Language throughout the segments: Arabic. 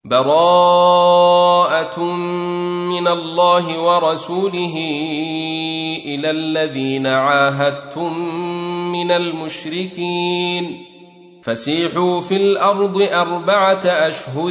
براءة من الله ورسوله إلى الذين عاهدتم من المشركين فسيحوا في الأرض 4 أشهر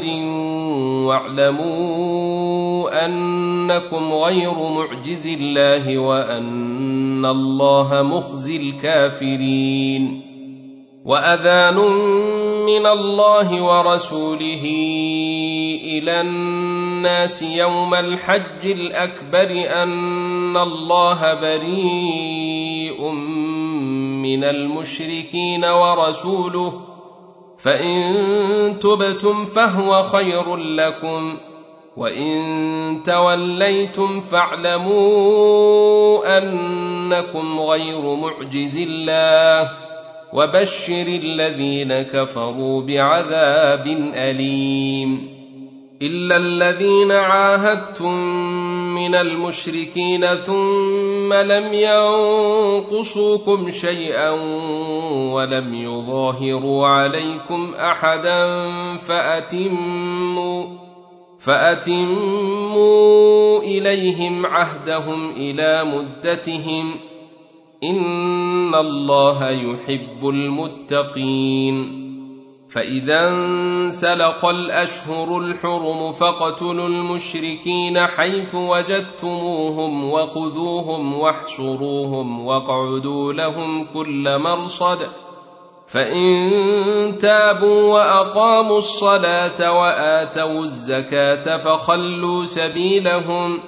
واعلموا أنكم غير معجز الله وأن الله مخزي الكافرين. وأذان من الله ورسوله إلى الناس يوم الحج الأكبر أن الله بريء من المشركين ورسوله فإن تبتم فهو خير لكم وإن توليتم فاعلموا أنكم غير معجز الله وبشر الذين كفروا بعذاب أليم. إلا الذين عاهدتم من المشركين ثم لم ينقصوكم شيئا ولم يظاهروا عليكم أحدا فأتموا إليهم عهدهم إلى مدتهم إن الله يحب المتقين. فإذا انسلخ الأشهر الحرم فاقتلوا المشركين حيث وجدتموهم وخذوهم واحصروهم واقعدوا لهم كل مرصد فإن تابوا وأقاموا الصلاة وآتوا الزكاة فخلوا سبيلهم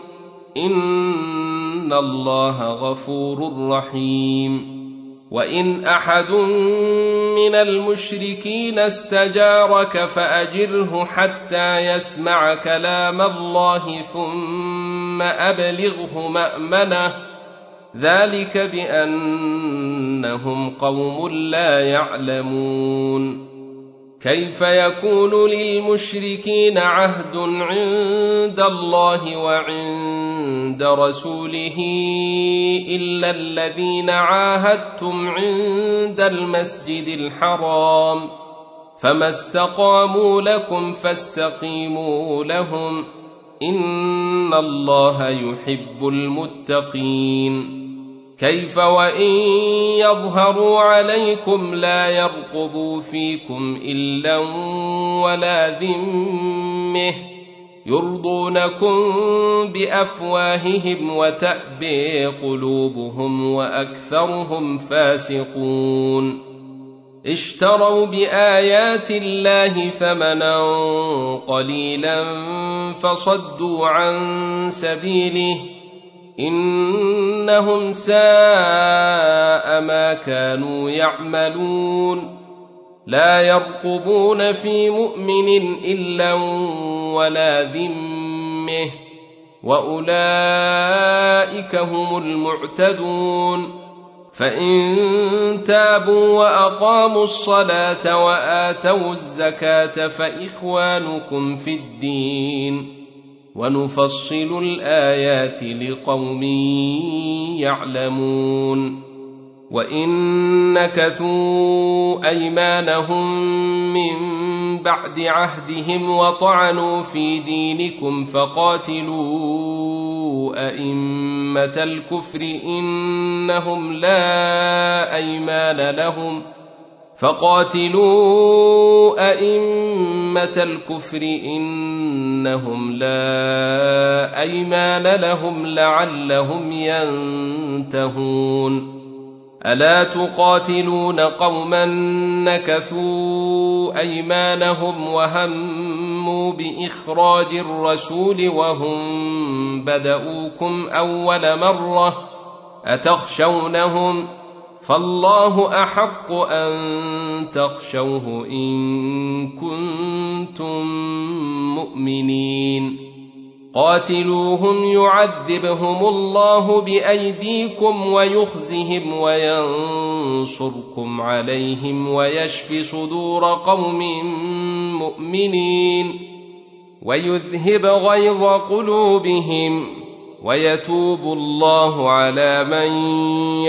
إن الله غفور رحيم. وإن أحد من المشركين استجارك فأجره حتى يسمع كلام الله ثم أبلغه مأمنه ذلك بأنهم قوم لا يعلمون. كيف يكون للمشركين عهد عند الله وعند رسوله إلا الذين عاهدتم عند المسجد الحرام فما استقاموا لكم فاستقيموا لهم إن الله يحب المتقين. كيف وإن يظهروا عليكم لا يرقبوا فيكم إلا ولا ذمة يرضونكم بأفواههم وتأبي قلوبهم وأكثرهم فاسقون. اشتروا بآيات الله ثمنا قليلا فصدوا عن سبيله إنهم ساء ما كانوا يعملون. لا يرقبون في مؤمن إلا ولا ذمة وأولئك هم المعتدون. فإن تابوا وأقاموا الصلاة وآتوا الزكاة فإخوانكم في الدين ونفصل الآيات لقوم يعلمون. وإن نكثوا أيمانهم من بعد عهدهم وطعنوا في دينكم فقاتلوا أئمة الكفر إنهم لا أيمان لهم لعلهم ينتهون. ألا تقاتلون قوما نكثوا أيمانهم وهموا بإخراج الرسول وهم بدؤوكم أول مرة أتخشونهم فالله أحق أن تخشوه إن كنتم مؤمنين. قاتلوهم يعذبهم الله بأيديكم ويخزهم وينصركم عليهم ويشف صدور قوم مؤمنين ويذهب غيظ قلوبهم ويتوب الله على من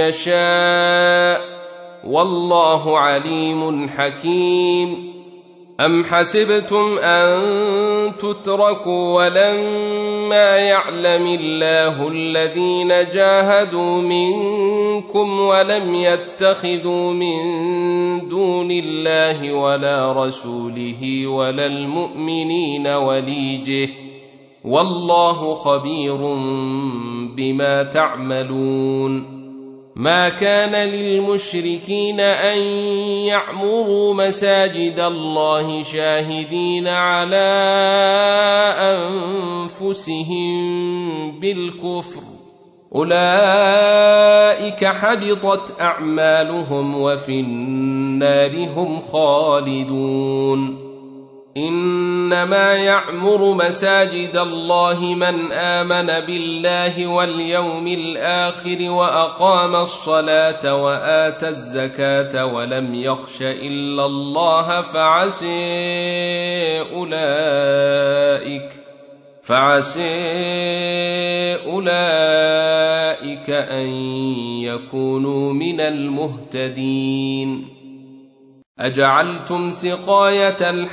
يشاء والله عليم حكيم. أم حسبتم أن تتركوا ولما يعلم الله الذين جاهدوا منكم ولم يتخذوا من دون الله ولا رسوله ولا المؤمنين وليجه والله خبير بما تعملون ما كان للمشركين أن يعمروا مساجد الله شاهدين على أنفسهم بالكفر أولئك حبطت أعمالهم وفي النار هم خالدون إنما يعمر مساجد الله من آمن بالله واليوم الآخر وأقام الصلاة وآتى الزكاة ولم يخش إلا الله فعسى أولئك أن يكونوا من المهتدين أجعلتم سقاية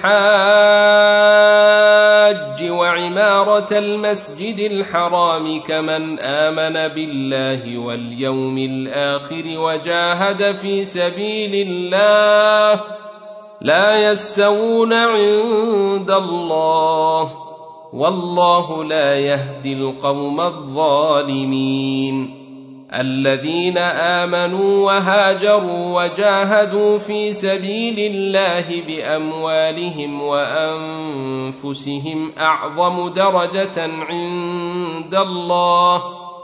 الحاج وعمارة المسجد الحرام كمن آمن بالله واليوم الآخر وجاهد في سبيل الله لا يستوون عند الله والله لا يهدي القوم الظالمين الذين آمنوا وهاجروا وجاهدوا في سبيل الله بأموالهم وأنفسهم أعظم درجة عند الله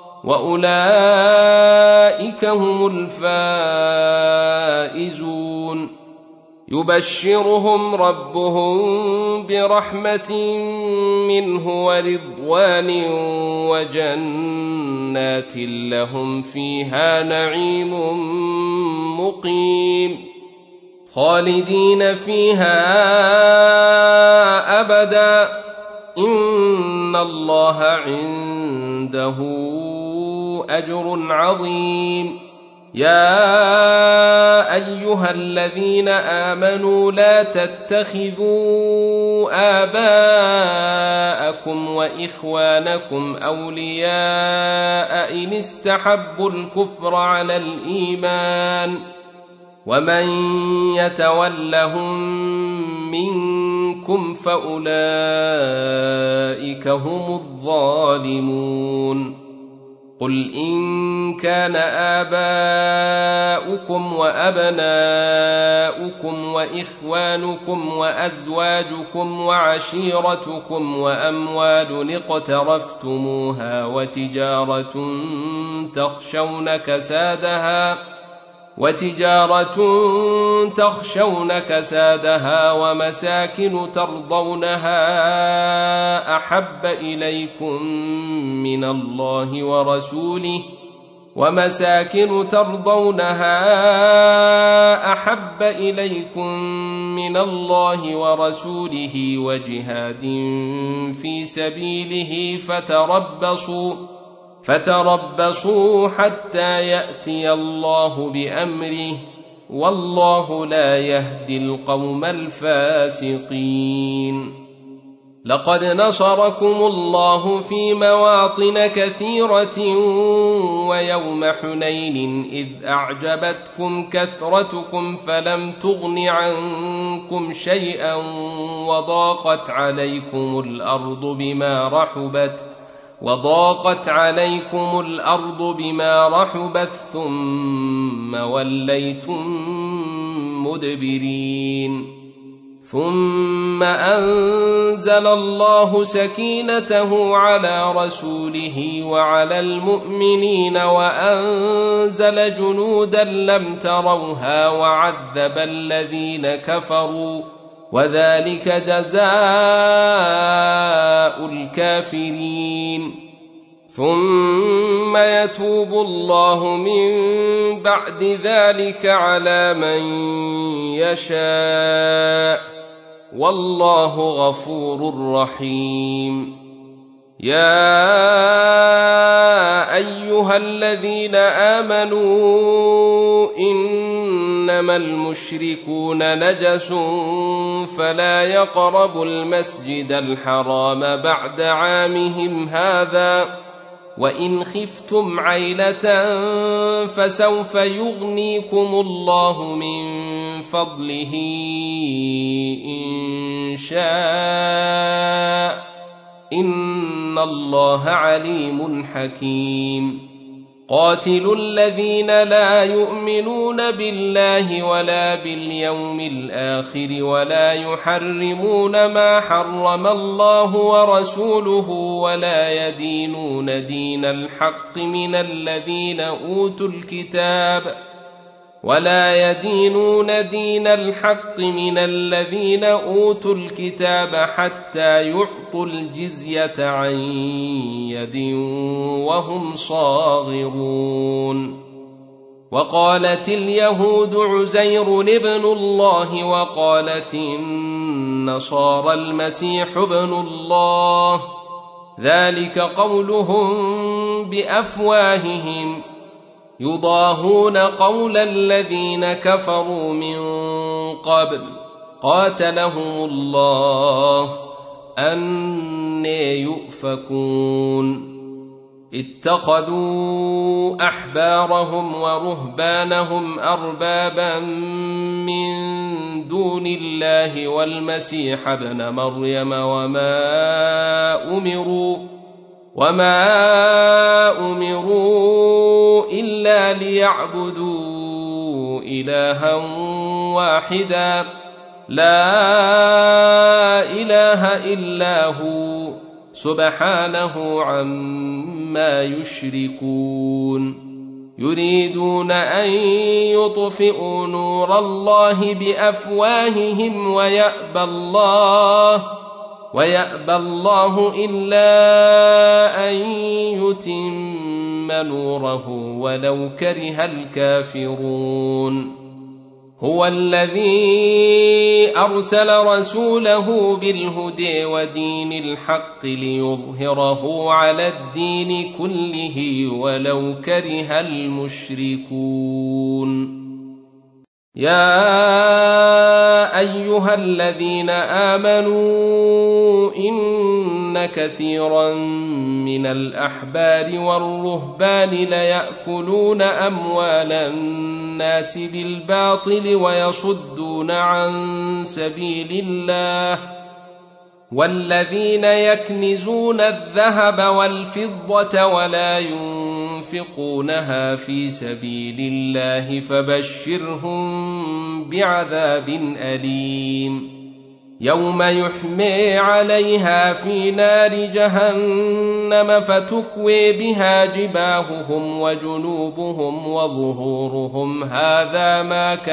وأولئك هم الفائزون يبشرهم ربهم برحمة منه ورضوان وجنات لهم فيها نعيم مقيم خالدين فيها أبدا إن الله عنده أجر عظيم يا أيها الذين آمنوا لا تتخذوا آباءكم وإخوانكم أولياء إن استحبوا الكفر على الإيمان ومن يتولهم منكم فأولئك هم الظالمون قل إن كان آباؤكم وأبناؤكم وإخوانكم وأزواجكم وعشيرتكم وأموال اقترفتموها وتجارة تخشون كسادها ومساكن ترضونها أحب إليكم من الله ورسوله وجهاد في سبيله فتربصوا حتى يأتي الله بأمره والله لا يهدي القوم الفاسقين لقد نصركم الله في مواطن كثيرة ويوم حنين إذ أعجبتكم كثرتكم فلم تغن عنكم شيئا وضاقت عليكم الأرض بما رحبت ثم وليتم مدبرين ثم أنزل الله سكينته على رسوله وعلى المؤمنين وأنزل جنودا لم تروها وعذب الذين كفروا وذلك جزاء الكافرين ثم يتوب الله من بعد ذلك على من يشاء والله غفور رحيم يا أيها الذين آمنوا إن إنما المشركون نجس فلا يقربوا المسجد الحرام بعد عامهم هذا وإن خفتم عيلة فسوف يغنيكم الله من فضله إن شاء إن الله عليم حكيم قاتلوا الذين لا يؤمنون بالله ولا باليوم الآخر ولا يحرمون ما حرم الله ورسوله ولا يدينون دين الحق من الذين أوتوا الكتاب حتى يعطوا الجزية عن يد وهم صاغرون وقالت اليهود عزير ابن الله وقالت النصارى المسيح ابن الله ذلك قولهم بأفواههم يضاهون قول الذين كفروا من قبل قاتلهم الله أنى يؤفكون اتخذوا أحبارهم ورهبانهم أربابا من دون الله والمسيح ابن مريم وما أمروا إلا ليعبدوا إلها واحدا لا إله إلا هو سبحانه عما يشركون يريدون أن يطفئوا نور الله بأفواههم ويأبى الله إلا أن يتم نوره ولو كره الكافرون هو الذي أرسل رسوله بالهدى ودين الحق ليظهره على الدين كله ولو كره المشركون يا أيها الذين آمنوا إن كثيرا من الأحبار والرهبان ليأكلون أموال الناس بالباطل ويصدون عن سبيل الله والذين يكنزون الذهب والفضة ولا ينفقونها في سبيل الله فبشرهم بعذاب أليم يوم يحمى عليها في نار جهنم فتكوي بها جباههم وجنوبهم وظهورهم هذا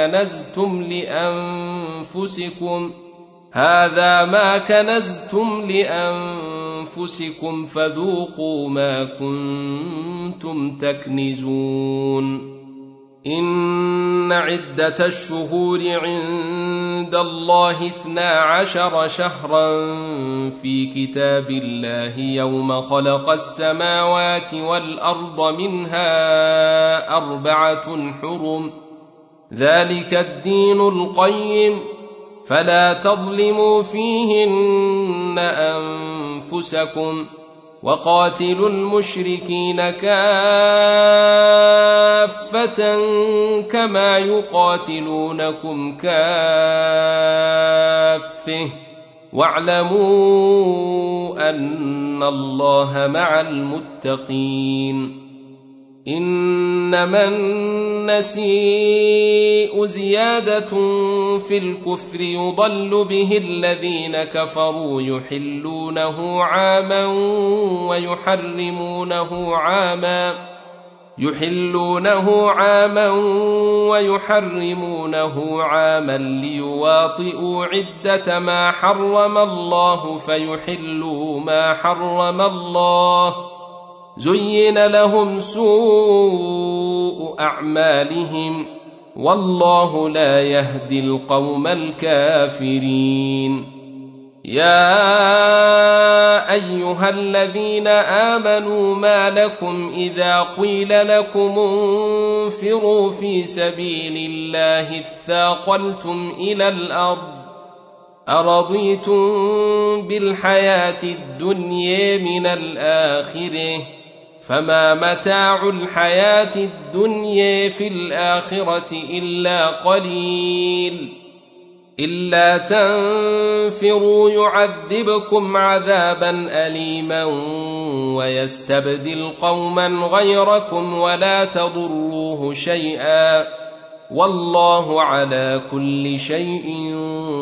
ما كنزتم لأنفسكم فذوقوا ما كنتم تكنزون إن عدة الشهور عند الله 12 شهرا في كتاب الله يوم خلق السماوات والأرض منها 4 حرم ذلك الدين القيم فلا تظلموا فيهن أنفسكم وقاتلوا المشركين كافة كما يقاتلونكم كافة واعلموا أن الله مع المتقين إنما النسيء زيادة في الكفر يضل به الذين كفروا يحلونه عاما ويحرمونه عاما ليواطئوا عدة ما حرم الله فيحلوا ما حرم الله زين لهم سوء أعمالهم والله لا يهدي القوم الكافرين يا أيها الذين آمنوا ما لكم إذا قيل لكم انفروا في سبيل الله اثاقلتم إلى الأرض أرضيتم بالحياة الدنيا من الآخرة فما متاع الحياة الدنيا في الآخرة إلا قليل إلا تنفروا يعذبكم عذابا أليما ويستبدل قوما غيركم ولا تضروه شيئا والله على كل شيء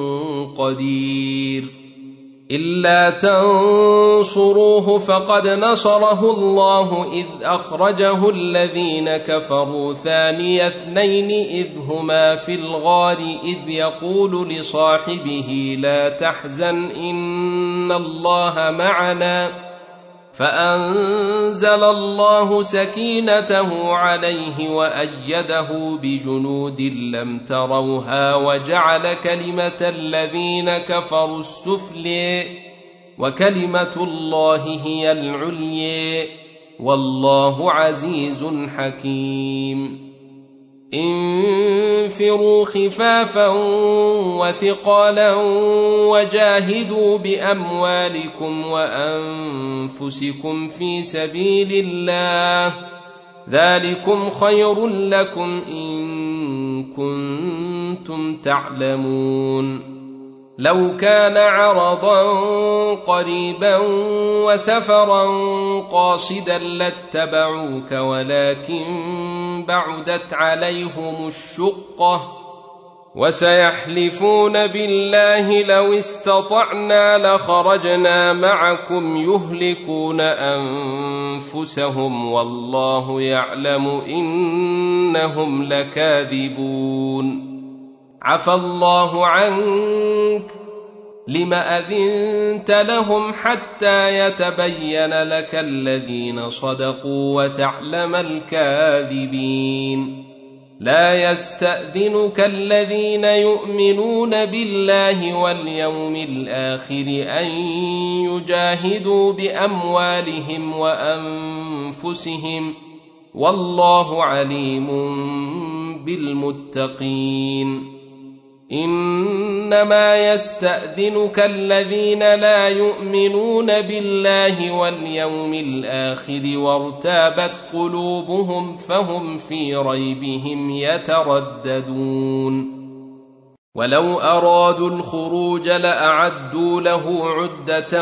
قدير إلا تنصروه فقد نصره الله إذ أخرجه الذين كفروا ثاني اثنين إذ هما في الغار إذ يقول لصاحبه لا تحزن إن الله معنا فأنزل الله سكينته عليه وأيده بجنود لم تروها وجعل كلمة الذين كفروا السفلى وكلمة الله هي العليا والله عزيز حكيم انفروا خفافا وثقالا وجاهدوا بأموالكم وأنفسكم في سبيل الله ذلكم خير لكم إن كنتم تعلمون لو كان عرضا قريبا وسفرا قاصدا لاتبعوك ولكن بعدت عليهم الشقة وسيحلفون بالله لو استطعنا لخرجنا معكم يهلكون أنفسهم والله يعلم إنهم لكاذبون عفى الله عنك لم أذنت لهم حتى يتبين لك الذين صدقوا وتعلم الكاذبين لا يستأذنك الذين يؤمنون بالله واليوم الآخر أن يجاهدوا بأموالهم وأنفسهم والله عليم بالمتقين إنما يستأذنك الذين لا يؤمنون بالله واليوم الآخر وارتابت قلوبهم فهم في ريبهم يترددون ولو أرادوا الخروج لأعدوا له عدة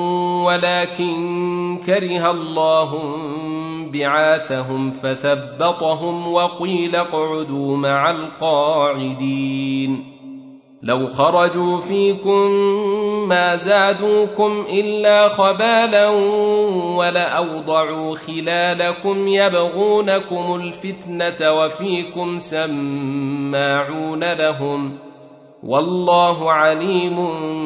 ولكن كره الله بعاثهم فثبطهم وقيل اقعدوا مع القاعدين لو خرجوا فيكم ما زادوكم إلا خبالا ولأوضعوا خلالكم يبغونكم الفتنة وفيكم سماعون لهم والله عليم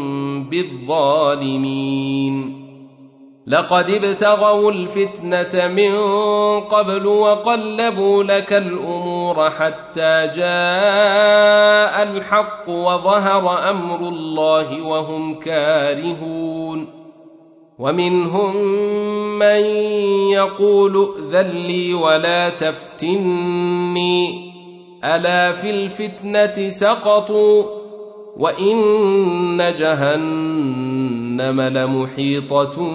بالظالمين لقد ابتغوا الفتنة من قبل وقلبوا لك الأمور حتى جاء الحق وظهر أمر الله وهم كارهون ومنهم من يقول ائذن لي ولا تفتني ألا في الفتنة سقطوا وإن جهنم لمحيطة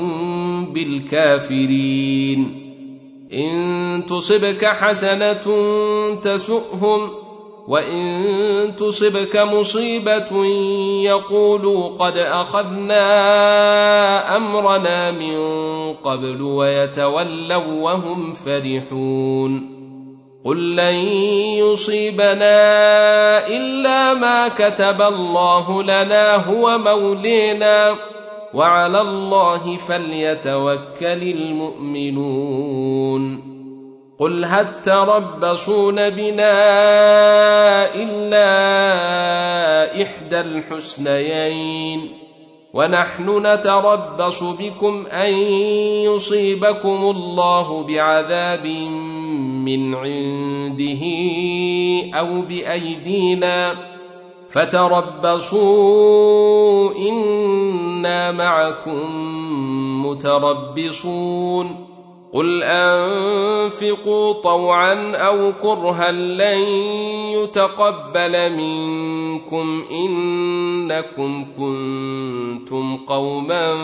بالكافرين إن تصبك حسنة تسؤهم وإن تصبك مصيبة يقولوا قد أخذنا أمرنا من قبل ويتولوا وهم فرحون قل لن يصيبنا إلا ما كتب الله لنا هو مولينا وعلى الله فليتوكل المؤمنون قل هل تربصون بنا إلا إحدى الحسنيين ونحن نتربص بكم أن يصيبكم الله بعذاب من عنده أو بأيدينا فتربصوا إنا معكم متربصون قل أنفقوا طوعا أو كرها لن يتقبل منكم إنكم كنتم قوما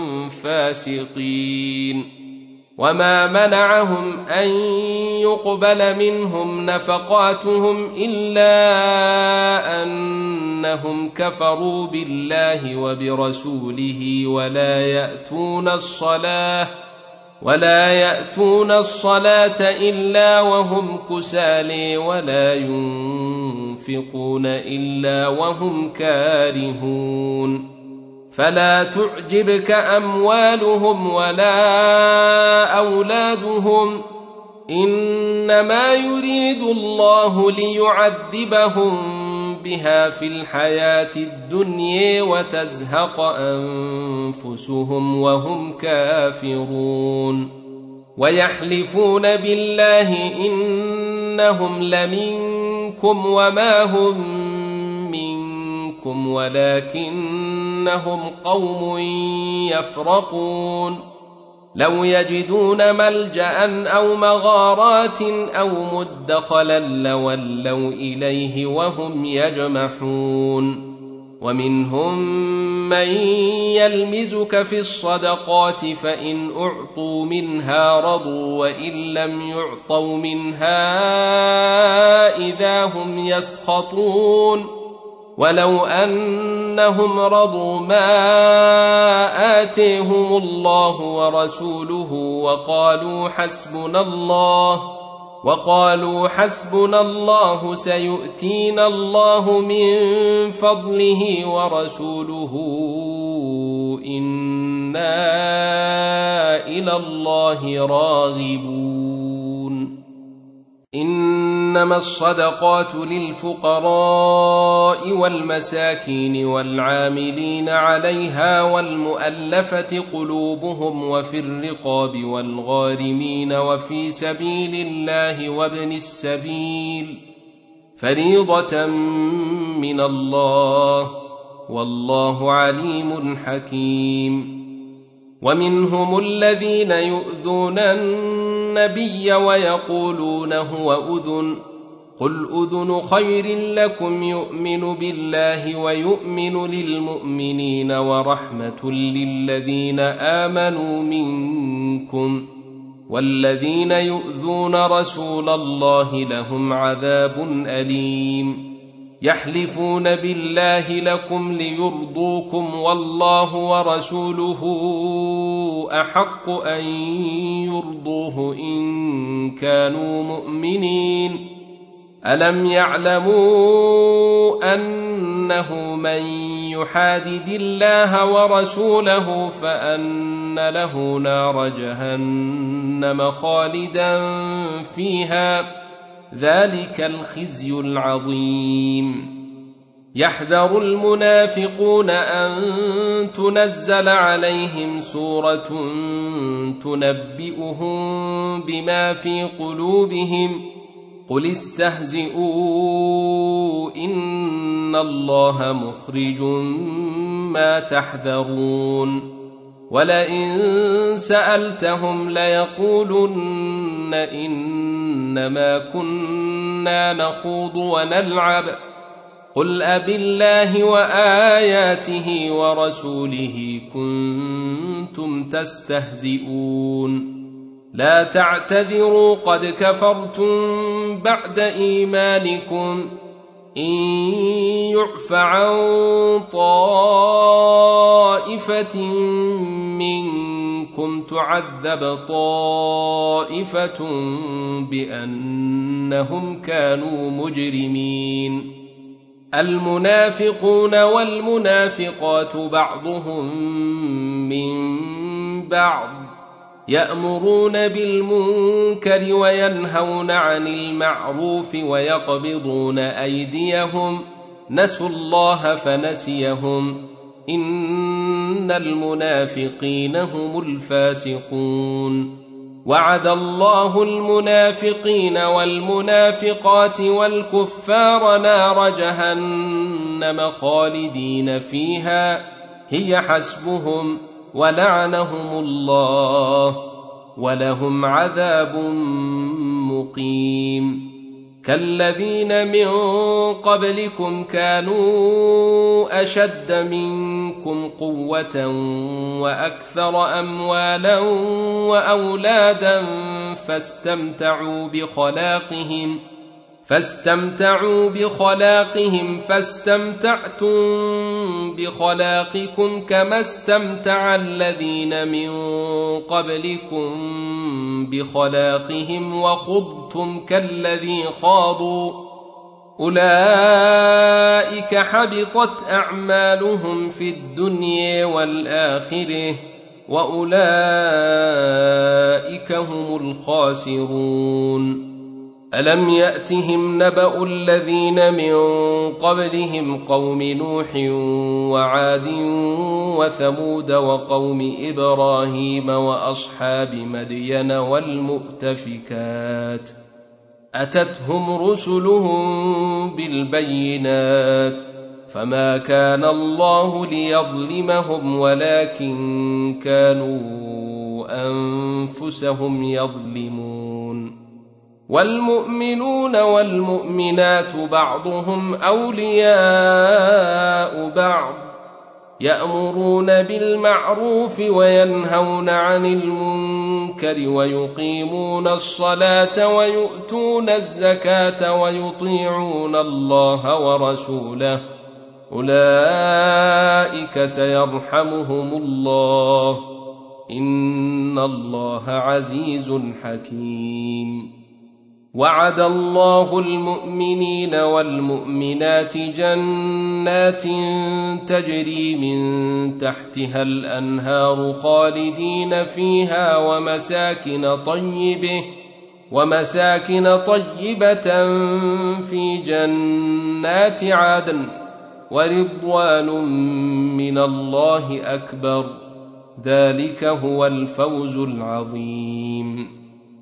فاسقين وما منعهم أن يقبل منهم نفقاتهم إلا أنهم كفروا بالله وبرسوله ولا يأتون الصلاة إلا وهم كسالى ولا ينفقون إلا وهم كارهون فلا تعجبك أموالهم ولا أولادهم إنما يريد الله ليعذبهم بها في الحياة الدنيا وتزهق أنفسهم وهم كافرون ويحلفون بالله إنهم لمنكم وما هم منكم ولكنهم قوم يفرقون لو يجدون ملجأ أو مغارات أو مدخلا لولوا إليه وهم يجمحون ومنهم من يلمزك في الصدقات فإن أعطوا منها رضوا وإن لم يعطوا منها إذا هم يسخطون ولو أنهم رضوا ما آتيهم الله ورسوله وقالوا حسبنا الله سيؤتينا الله من فضله ورسوله إنا إلى الله راغبون إنما الصدقات للفقراء والمساكين والعاملين عليها والمؤلفة قلوبهم وفي الرقاب والغارمين وفي سبيل الله وابن السبيل فريضة من الله والله عليم حكيم ومنهم الذين يؤذون النبي ويقولون هو أذن قل أذن خير لكم يؤمن بالله ويؤمن للمؤمنين ورحمة للذين آمنوا منكم والذين يؤذون رسول الله لهم عذاب أليم يحلفون بالله لكم ليرضوكم والله ورسوله أحق أن يرضوه إن كانوا مؤمنين ألم يعلموا أنه من يحادد الله ورسوله فأن له نار جهنم خالدا فيها ذلك الخزي العظيم يحذر المنافقون أن تنزل عليهم سورة تنبئهم بما في قلوبهم قل استهزئوا إن الله مخرج ما تحذرون ولئن سألتهم ليقولن إنما كنا نخوض ونلعب قل أبالله وآياته ورسوله كنتم تستهزئون لا تعتذروا قد كفرتم بعد إيمانكم إن يعف عن طائفة منكم تعذب طائفة بأنهم كانوا مجرمين المنافقون والمنافقات بعضهم من بعض يأمرون بالمنكر وينهون عن المعروف ويقبضون أيديهم نسوا الله فنسيهم إن المنافقين هم الفاسقون وعد الله المنافقين والمنافقات والكفار نار جهنم خالدين فيها هي حسبهم ولعنهم الله ولهم عذاب مقيم كالذين من قبلكم كانوا أشد منكم قوة وأكثر أموالا وأولادا فاستمتعوا بخلاقهم فاستمتعتم بخلاقكم كما استمتع الذين من قبلكم بخلاقهم وخضتم كالذي خاضوا أولئك حبطت أعمالهم في الدنيا والآخرة وأولئك هم الخاسرون ألم يأتهم نبأ الذين من قبلهم قوم نوح وعاد وثمود وقوم إبراهيم وأصحاب مدين والمؤتفكات أتتهم رسلهم بالبينات فما كان الله ليظلمهم ولكن كانوا أنفسهم يظلمون والمؤمنون والمؤمنات بعضهم أولياء بعض يأمرون بالمعروف وينهون عن المنكر ويقيمون الصلاة ويؤتون الزكاة ويطيعون الله ورسوله أولئك سيرحمهم الله إن الله عزيز حكيم وعد الله المؤمنين والمؤمنات جنات تجري من تحتها الأنهار خالدين فيها ومساكن طيبة في جنات عدن ورضوان من الله أكبر ذلك هو الفوز العظيم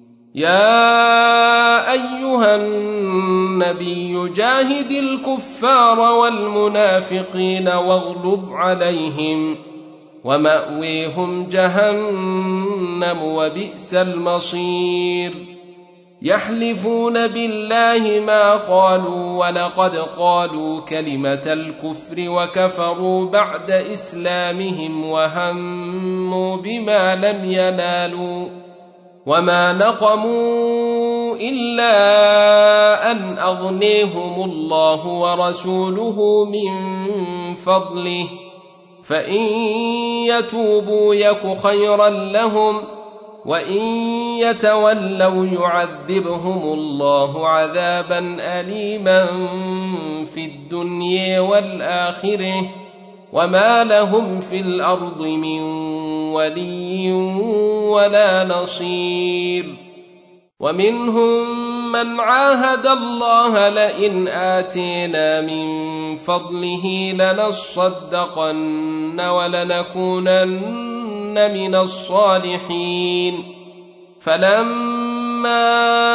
يا أيها النبي جاهد الكفار والمنافقين واغلظ عليهم ومأويهم جهنم وبئس المصير يحلفون بالله ما قالوا ولقد قالوا كلمة الكفر وكفروا بعد إسلامهم وهموا بما لم ينالوا وما نقموا إلا أن أغنيهم الله ورسوله من فضله فإن يتوبوا يك خيرا لهم وإن يتولوا يعذبهم الله عذابا أليما في الدنيا والآخرة وما لهم في الأرض من ولي ولا نصير ومنهم من عاهد الله لئن آتينا من فضله لنصدقن ولنكونن من الصالحين فلما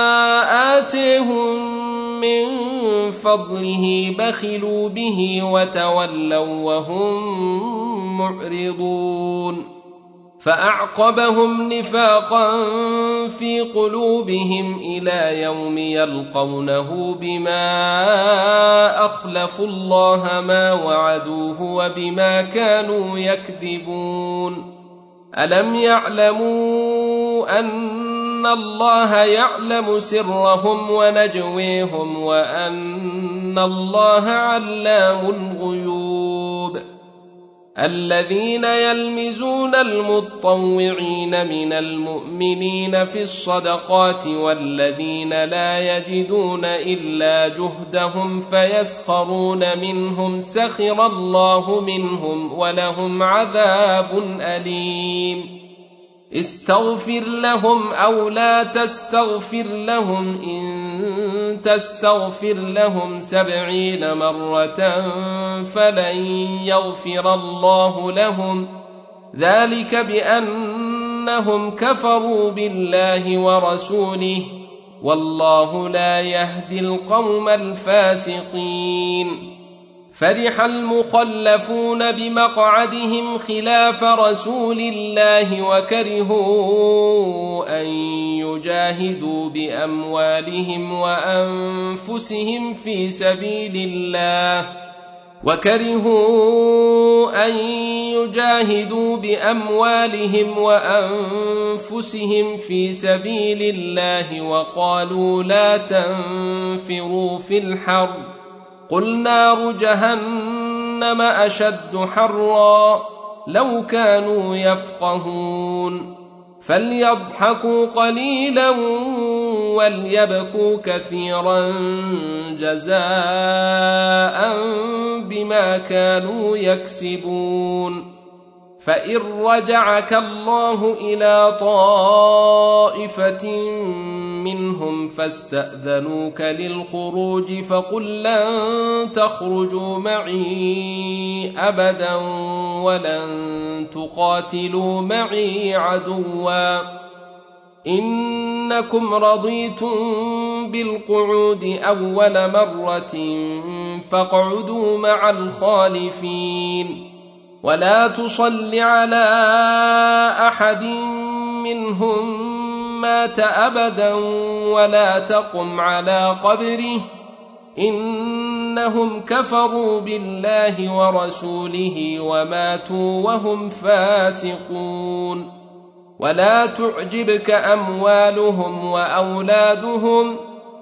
آتيهم من فضله بخلوا به وتولوا وهم معرضون فأعقبهم نفاقا في قلوبهم إلى يوم يلقونه بما أخلفوا الله ما وعدوه وبما كانوا يكذبون ألم يعلموا أن الله يعلم سرهم ونجويهم وأن الله علام الغيوب الذين يلمزون المطوعين من المؤمنين في الصدقات والذين لا يجدون إلا جهدهم فيسخرون منهم سخر الله منهم ولهم عذاب أليم استغفر لهم أو لا تستغفر لهم إن تستغفر لهم 70 مرة فلن يغفر الله لهم ذلك بأن إنهم كفروا بالله ورسوله والله لا يهدي القوم الفاسقين. فرح المخلفون بمقعدهم خلاف رسول الله وكرهوا أن يجاهدوا بأموالهم وأنفسهم في سبيل الله وقالوا لا تنفروا في الحر قل نار جهنم أشد حرا لو كانوا يفقهون. فليضحكوا قليلا وليبكوا كثيرا جزاء بما كانوا يكسبون. فإن رجعك الله إلى طائفة منهم فاستأذنوك للخروج فقل لن تخرجوا معي أبدا ولن تقاتلوا معي عدوا إنكم رضيتم بالقعود أول مرة فاقعدوا مع الخالفين. ولا تصل على أحد منهم مات أبدا ولا تقم على قبره إنهم كفروا بالله ورسوله وماتوا وهم فاسقون. ولا تعجبك أموالهم وأولادهم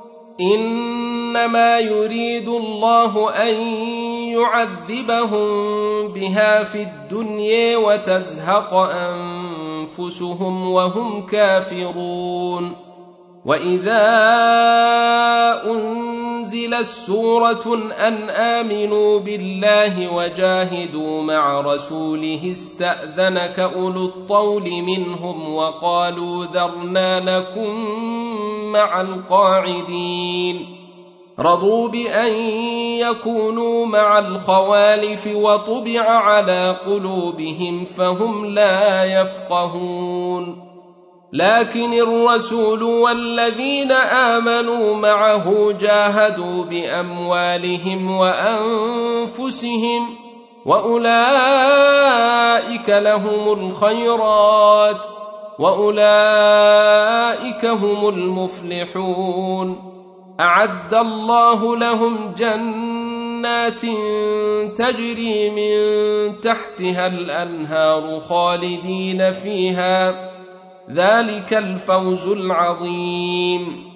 إنما يريد الله أن يعذبهم بها في الدنيا وتزهق أنفسهم وهم كافرون. وإذا أنزلت سورة أن آمنوا بالله وجاهدوا مع رسوله استأذنك أولو الطول منهم وقالوا ذرنا نكن مع القاعدين. رضوا بأن يكونوا مع الخوالف وطبع على قلوبهم فهم لا يفقهون. لكن الرسول والذين آمنوا معه جاهدوا بأموالهم وأنفسهم وأولئك لهم الخيرات وأولئك هم المفلحون. أعد الله لهم جنات تجري من تحتها الأنهار خالدين فيها ذلك الفوز العظيم.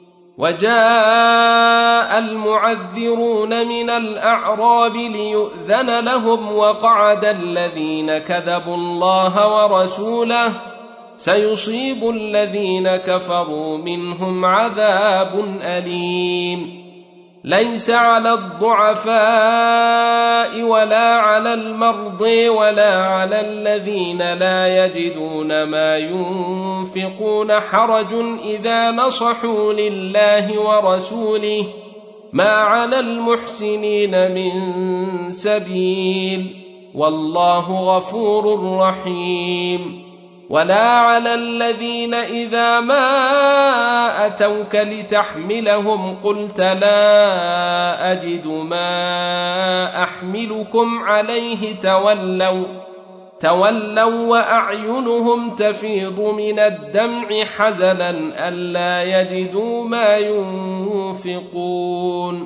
وجاء المعذرون من الأعراب ليؤذن لهم وقعد الذين كذبوا الله ورسوله سيصيب الذين كفروا منهم عذاب أليم. ليس على الضعفاء ولا على المرضى ولا على الذين لا يجدون ما ينفقون حرج إذا نصحوا لله ورسوله ما على المحسنين من سبيل والله غفور رحيم. ولا على الذين إذا ما أتوك لتحملهم قلت لا أجد ما أحملكم عليه تولوا وأعينهم تفيض من الدمع حزنا ألا يجدوا ما ينفقون.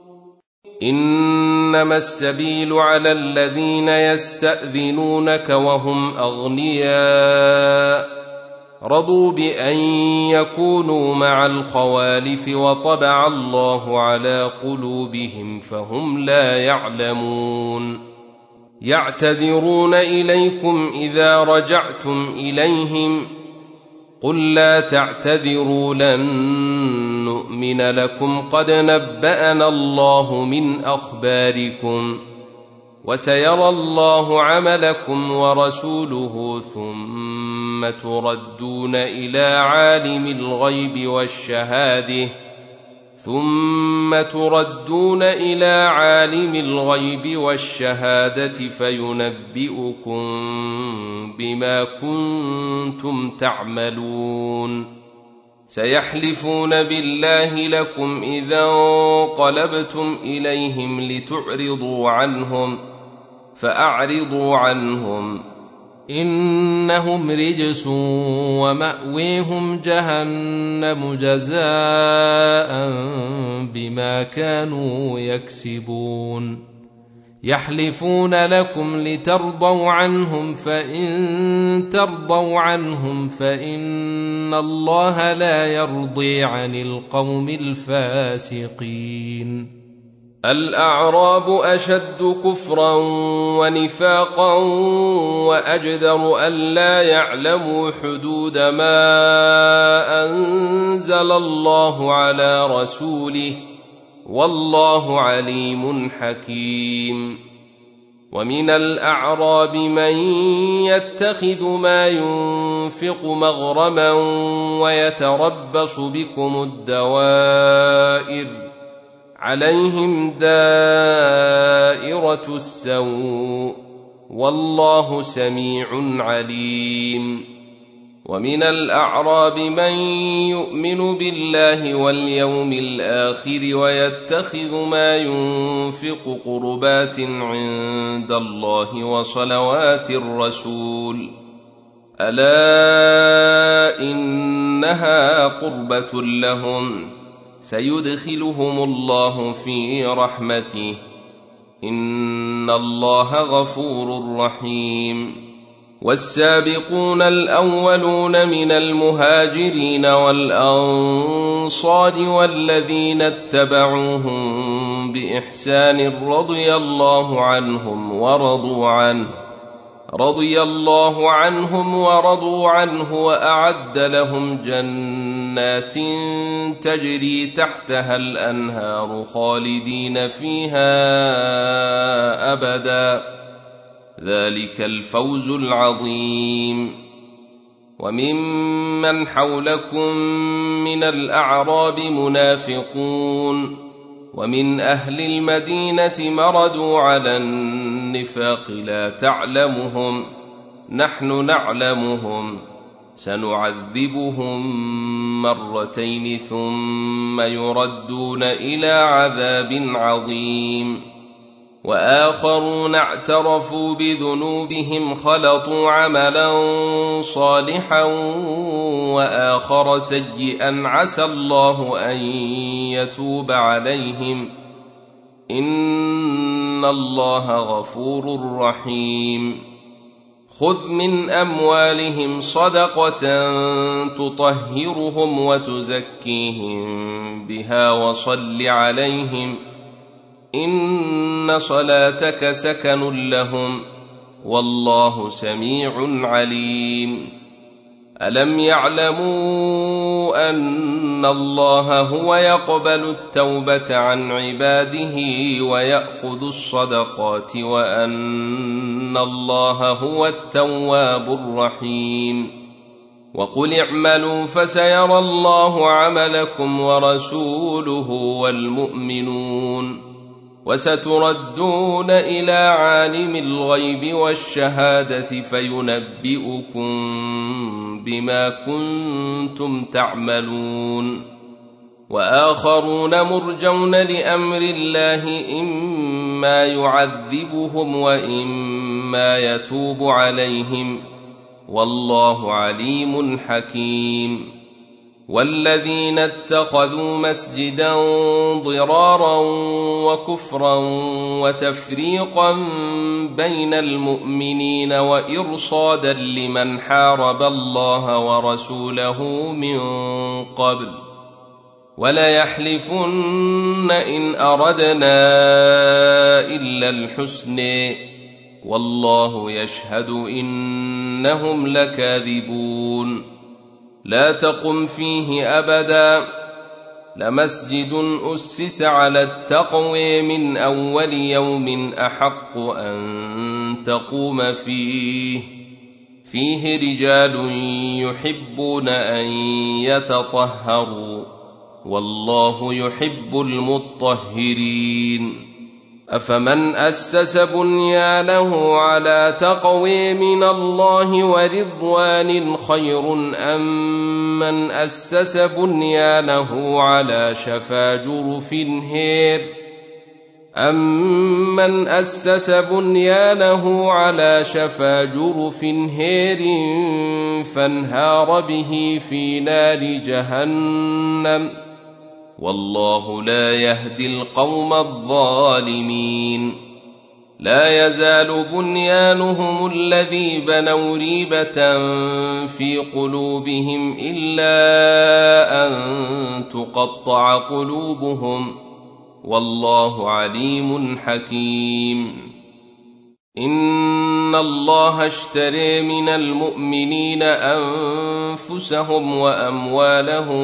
إنما السبيل على الذين يستأذنونك وهم أغنياء رضوا بأن يكونوا مع الخوالف وطبع الله على قلوبهم فهم لا يعلمون. يعتذرون إليكم إذا رجعتم إليهم قل لا تعتذروا لن نؤمن لكم قد نبأنا الله من أخباركم وسيرى الله عملكم ورسوله ثم تردون إلى عالم الغيب والشهادة ثم تردون إلى عالم الغيب والشهادة فينبئكم بما كنتم تعملون سيحلفون بالله لكم إذا انقلبتم إليهم لتعرضوا عنهم فأعرضوا عنهم إنهم رجس ومأويهم جهنم جزاء بما كانوا يكسبون يحلفون لكم لترضوا عنهم فإن ترضوا عنهم فإن الله لا يرضي عن القوم الفاسقين الأعراب أشد كفرا ونفاقا وأجدر ألا يعلموا حدود ما أنزل الله على رسوله والله عليم حكيم ومن الأعراب من يتخذ ما ينفق مغرما ويتربص بكم الدوائر عليهم دائرة السوء والله سميع عليم ومن الأعراب من يؤمن بالله واليوم الآخر ويتخذ ما ينفق قربات عند الله وصلوات الرسول ألا إنها قربة لهم سيدخلهم الله في رحمته إن الله غفور رحيم والسابقون الأولون من المهاجرين والأنصار والذين اتبعوهم بإحسان رضي الله عنهم ورضوا عنه وأعد لهم جنات تجري تحتها الأنهار خالدين فيها أبدا ذلك الفوز العظيم وممن حولكم من الأعراب منافقون ومن أهل المدينة مردوا على النفاق لا تعلمهم نحن نعلمهم سنعذبهم مرتين ثم يردون إلى عذاب عظيم وآخرون اعترفوا بذنوبهم خلطوا عملا صالحا وآخر سيئا عسى الله أن يتوب عليهم إن الله غفور رحيم خذ من أموالهم صدقة تطهرهم وتزكيهم بها وصل عليهم إن صلاتك سكن لهم والله سميع عليم ألم يعلموا أن الله هو يقبل التوبة عن عباده ويأخذ الصدقات وأن الله هو التواب الرحيم وقل اعملوا فسيرى الله عملكم ورسوله والمؤمنون وستردون إلى عالم الغيب والشهادة فينبئكم بما كنتم تعملون وآخرون مرجون لأمر الله إما يعذبهم وإما يتوب عليهم والله عليم حكيم والذين اتخذوا مسجدا ضرارا وكفرا وتفريقا بين المؤمنين وإرصادا لمن حارب الله ورسوله من قبل وليحلفن إن أردنا إلا الحسن والله يشهد إنهم لكاذبون لا تقم فيه أبدا لمسجد أسس على التقوى من أول يوم أحق أن تقوم فيه رجال يحبون أن يتطهروا والله يحب المطهرين. أفمن أسس بنيانه على تقوى من الله ورضوان خير أم من أسس بنيانه على شفا جرف هير أمن أسس بنيانه على شفا جرف هير فانهار به في نار جهنم والله لا يهدي القوم الظالمين. لا يزال بنيانهم الذي بنوا ريبة في قلوبهم إلا أن تقطع قلوبهم والله عليم حكيم. إن الله اشترى من المؤمنين أنفسهم وأموالهم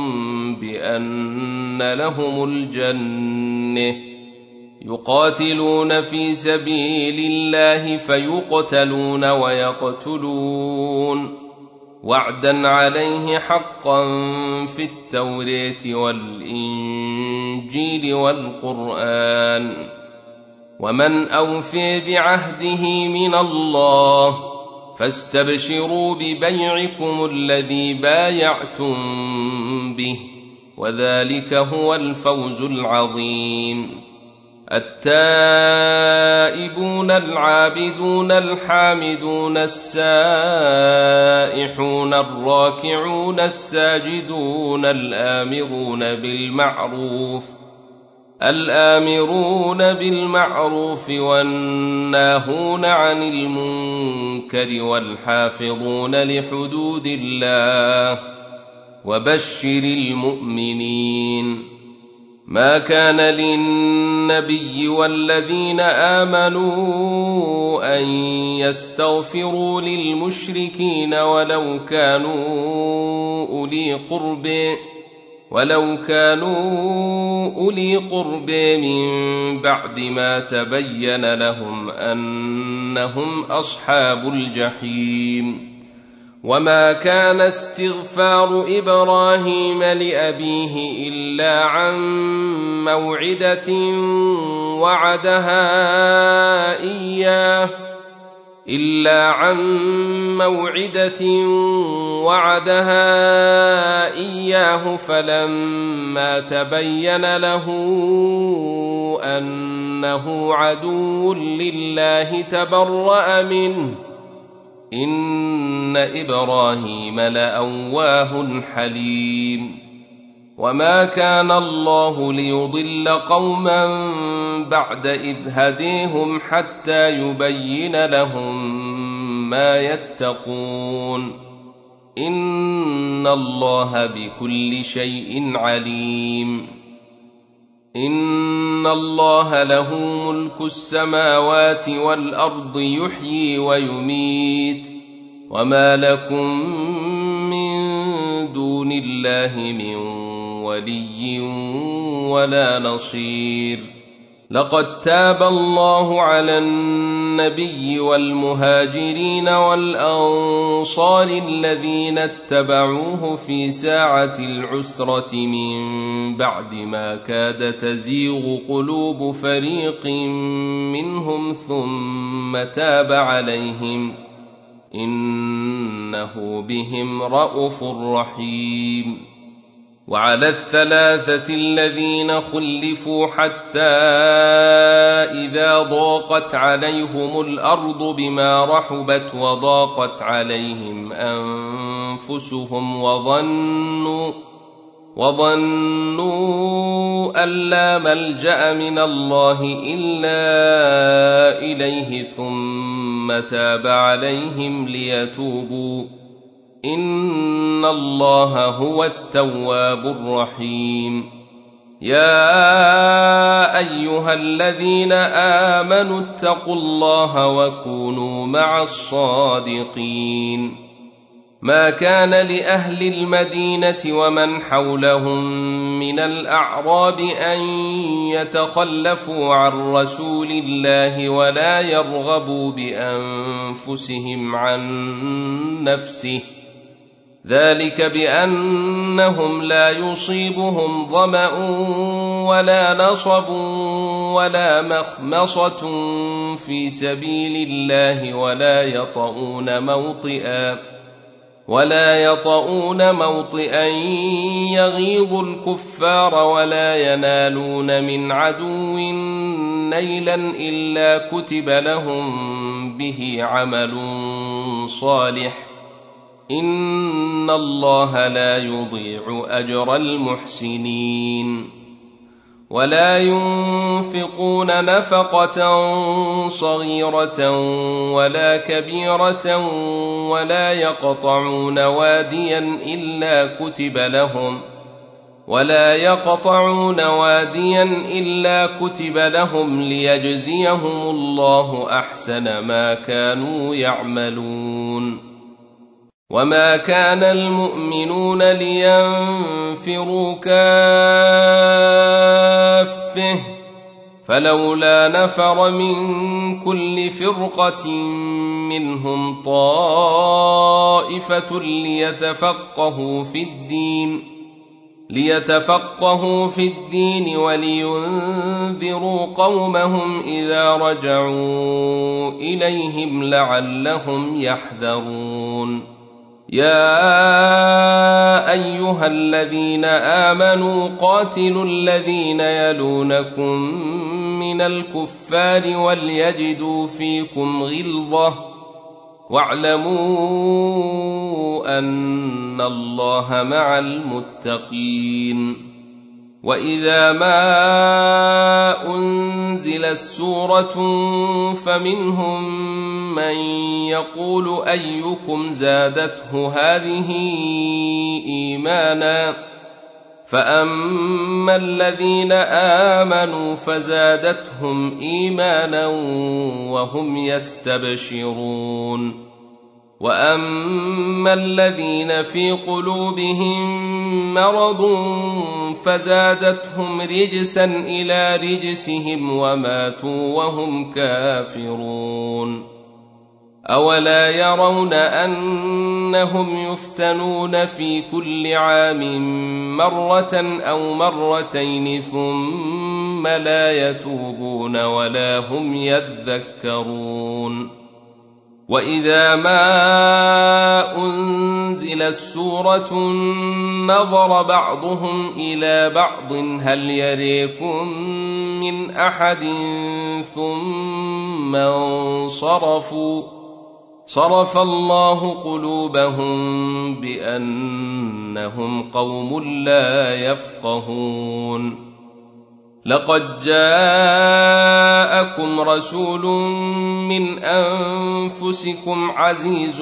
بأن لهم الجنة يقاتلون في سبيل الله فيقتلون ويقتلون وعدا عليه حقا في التوراة والإنجيل والقرآن ومن أوفي بعهده من الله فاستبشروا ببيعكم الذي بايعتم به وذلك هو الفوز العظيم. التائبون العابدون الحامدون السائحون الراكعون الساجدون الآمرون بالمعروف والناهون عن المنكر والحافظون لحدود الله وبشر المؤمنين. ما كان للنبي والذين آمنوا أن يستغفروا للمشركين ولو كانوا أولي قرب من بعد ما تبين لهم أنهم أصحاب الجحيم. وما كان استغفار إبراهيم لأبيه إلا عن موعدة وعدها إياه فلما تبين له أنه عدو لله تبرأ منه إن إبراهيم لأواه حليم. وما كان الله ليضل قوما بعد إذ هديهم حتى يبين لهم ما يتقون إن الله بكل شيء عليم. إن الله له ملك السماوات والأرض يحيي ويميت وما لكم من دون الله من ولي ولا نصير. لقد تاب الله على النبي والمهاجرين والأنصار الذين اتبعوه في ساعة العسرة من بعد ما كاد تزيغ قلوب فريق منهم ثم تاب عليهم إنه بهم رءوف رحيم. وعلى الثلاثة الذين خلفوا حتى إذا ضاقت عليهم الأرض بما رحبت وضاقت عليهم أنفسهم وظنوا أن لا ملجأ من الله إلا إليه ثم تاب عليهم ليتوبوا إن الله هو التواب الرحيم. يا أيها الذين آمنوا اتقوا الله وكونوا مع الصادقين. ما كان لأهل المدينة ومن حولهم من الأعراب أن يتخلفوا عن رسول الله ولا يرغبوا بأنفسهم عن نفسه ذلك بأنهم لا يصيبهم ظمأ ولا نصب ولا مخمصة في سبيل الله ولا يطؤون موطئا يغيظ الكفار ولا ينالون من عدو نيلا إلا كتب لهم به عمل صالح إن الله لا يضيع أجر المحسنين ولا ينفقون نفقة صغيرة ولا كبيرة ولا يقطعون واديا إلا كتب لهم ليجزيهم الله أحسن ما كانوا يعملون وما كان المؤمنون لينفروا كافة فلولا نفر من كل فرقة منهم طائفة ليتفقهوا في الدين ولينذروا قومهم إذا رجعوا إليهم لعلهم يحذرون يا أيها الذين آمنوا قاتلوا الذين يلونكم من الكفار وليجدوا فيكم غلظة واعلموا أن الله مع المتقين وإذا ما أنزلت سورة فمنهم من يقول أيكم زادته هذه إيمانا فأما الذين آمنوا فزادتهم إيمانا وهم يستبشرون وأما الذين في قلوبهم مرض فزادتهم رجسا إلى رجسهم وماتوا وهم كافرون أولا يرون أنهم يفتنون في كل عام مرة أو مرتين ثم لا يتوبون ولا هم يذكرون وإذا ما أنزلت سورة نظر بعضهم إلى بعض هل يريكم من أحد ثم انصرفوا صرف الله قلوبهم بأنهم قوم لا يفقهون لقد جاءكم رسول من أنفسكم عزيز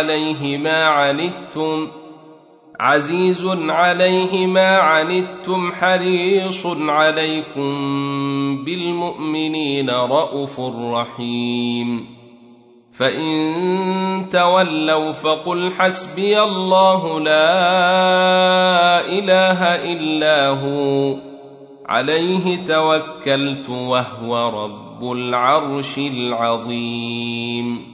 عليه ما عنتم حريص عليكم بالمؤمنين رءوف رحيم فإن تولوا فقل حسبي الله لا إله إلا هو عليه توكلت وهو رب العرش العظيم